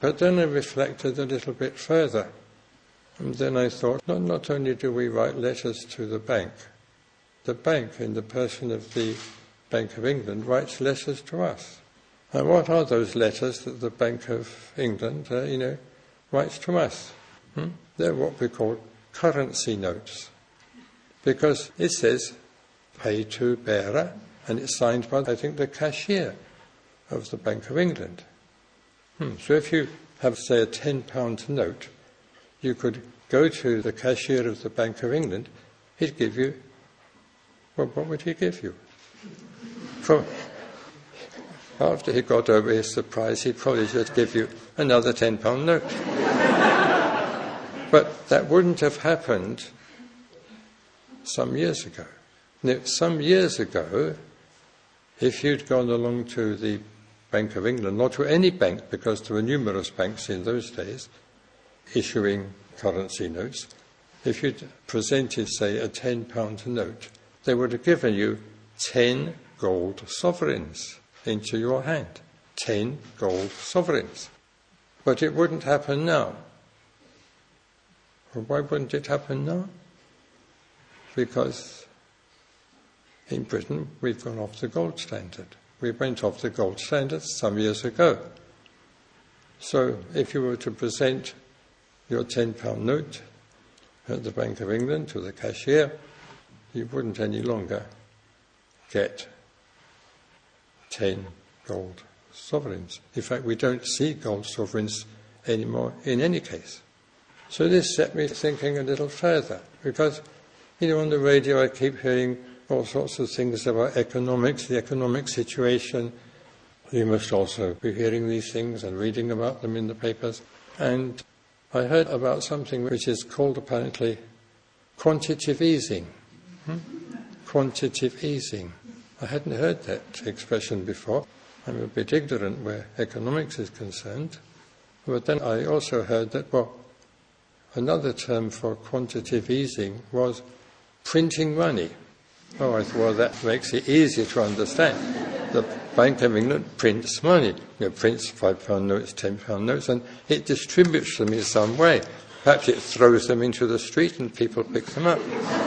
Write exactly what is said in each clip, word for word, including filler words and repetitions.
But then I reflected a little bit further. And then I thought, not, not only do we write letters to the bank, the bank, in the person of the Bank of England, writes letters to us. And what are those letters that the Bank of England, uh, you know, writes to us? Hmm? They're what we call currency notes. Because it says, pay to bearer, and it's signed by, I think, the cashier of the Bank of England. Hmm. So if you have, say, a ten pound note, you could go to the cashier of the Bank of England, he'd give you, well, what would he give you? From, after he got over his surprise, he'd probably just give you another ten pound note. But that wouldn't have happened some years ago. Now, some years ago, if you'd gone along to the Bank of England, not to any bank, because there were numerous banks in those days issuing currency notes, if you'd presented, say, a ten pound note, they would have given you ten gold sovereigns into your hand. Ten gold sovereigns. But it wouldn't happen now. Well, why wouldn't it happen now? Because in Britain we've gone off the gold standard. We went off the gold standard some years ago. So if you were to present your ten pound note at the Bank of England to the cashier, you wouldn't any longer get ten gold sovereigns. In fact, we don't see gold sovereigns anymore in any case. So this set me thinking a little further, because, you know, on the radio I keep hearing all sorts of things about economics, the economic situation. You must also be hearing these things and reading about them in the papers. And I heard about something which is called apparently quantitative easing. Hmm? Quantitative easing. I hadn't heard that expression before. I'm a bit ignorant where economics is concerned. But then I also heard that, well, another term for quantitative easing was printing money. Oh, I thought, well, that makes it easier to understand. The Bank of England prints money. You know, prints five pound notes, ten pound notes, and it distributes them in some way. Perhaps it throws them into the street and people pick them up.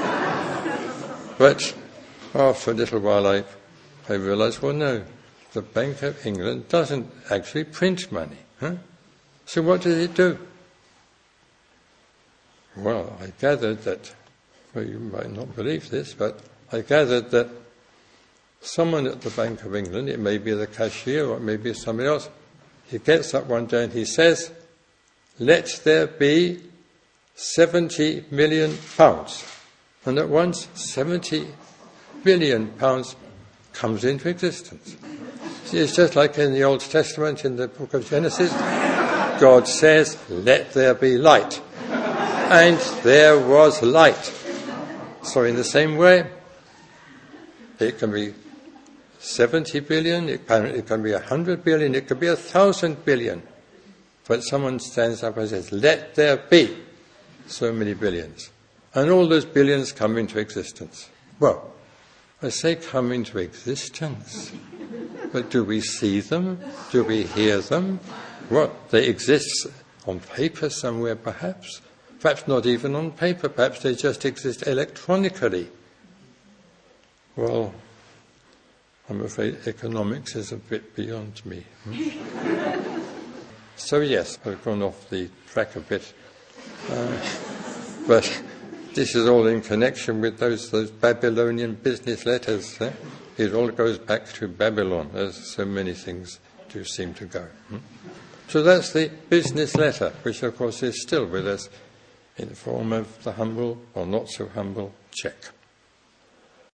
But after a little while I, I realised, well, no, the Bank of England doesn't actually print money. Huh? So what does it do? Well, I gathered that, well, you might not believe this, but I gathered that someone at the Bank of England, it may be the cashier or it may be somebody else, he gets up one day and he says, let there be seventy million pounds. And at once, seventy billion pounds comes into existence. See, it's just like in the Old Testament, in the book of Genesis, God says, let there be light. And there was light. So in the same way, it can be seventy billion, it can, it can be one hundred billion, it could be one thousand billion. But someone stands up and says, let there be so many billions. And all those billions come into existence. Well, I say come into existence. But do we see them? Do we hear them? What? They exist on paper somewhere perhaps? Perhaps not even on paper. Perhaps they just exist electronically. Well, I'm afraid economics is a bit beyond me. Hmm? So yes, I've gone off the track a bit. Uh, but this is all in connection with those those Babylonian business letters. Eh? It all goes back to Babylon, as so many things do seem to go. Hmm? So that's the business letter, which of course is still with us in the form of the humble or not so humble cheque.